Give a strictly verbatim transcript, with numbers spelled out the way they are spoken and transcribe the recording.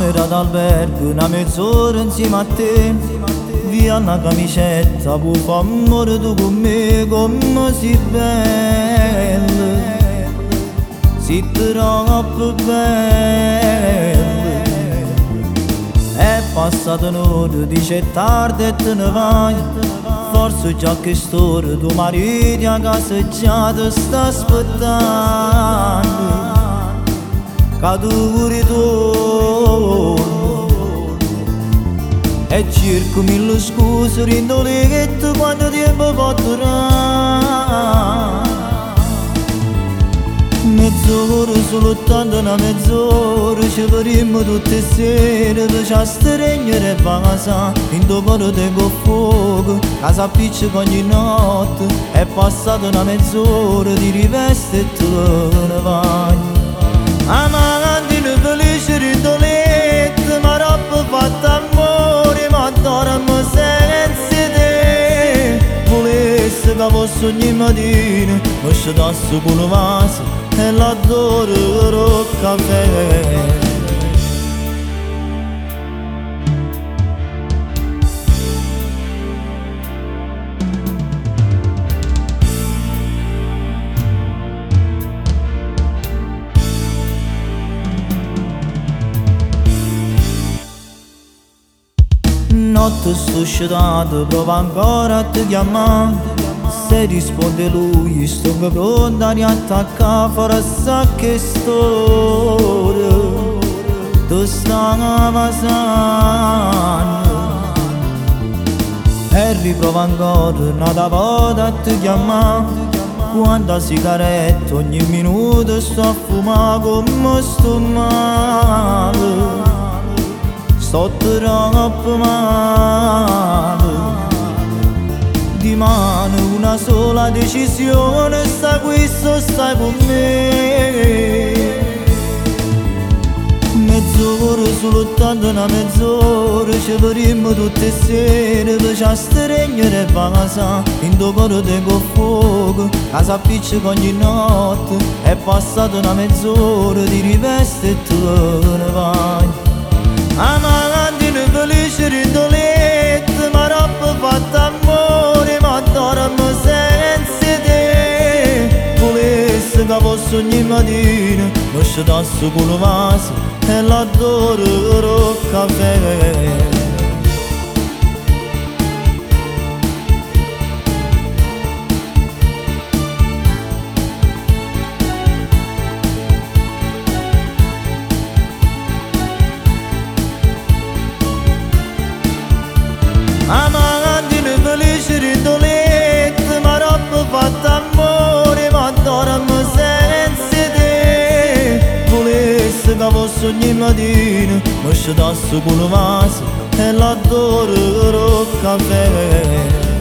camera d'albergo, una mezz'ora insieme a te. Via una camicetta, può fare amore tu con me, come si bella, si troppo bella. È passata un'ora, dice è tardi e te ne vai. Forse già che st'ora tuo marito a casa già ti sta aspettando, che tu ritorni. E cerco mille scuse, rindoletto quanto tempo può durare. Mezz'ora, solo tanto una mezz'ora, ci vedremo tutte le sere, per ci stregnere e casa, in tuo cuore tengo fuoco, casa appiccica ogni notte. È passata una mezz'ora, ti riveste e te ne vai. Amanti felice rindolette, ma roba fatta amore, ma dormo senza te. Volesse che fosse ogni mattina, mi scedasse con un vaso e l'adoro il caffè. Notte sto scedato, prova ancora a ti chiamare. Se risponde lui, sto pronto a riattaccare. Forse che storia tu stai passando. E riprova ancora un'altra volta a ti chiamare. Quanta sigaretta ogni minuto sto a fumare, come sto male, sto troppo male. Di mano una sola decisione, sta questo, stai con me. Mezz'ora, solo tanto una mezz'ora, ci vedremo tutte le sere, per ci stregnere e casa, in tuo cuore tengo fuoco, casa appiccica ogni notte. È passata una mezz'ora, ti riveste e te ne vai. Amanti felice rindolette, ma roba fatta amore, ma dormo senza te. Volesse che fosse ogni mattina, mi scedasse con un vaso e l'adoro il caffè. Amanti felice rindolette, ma roba fatta amore, ma dormo senza te. Volesse che fosse ogni mattina, mi scedasse con un vaso e l'adoro il caffè.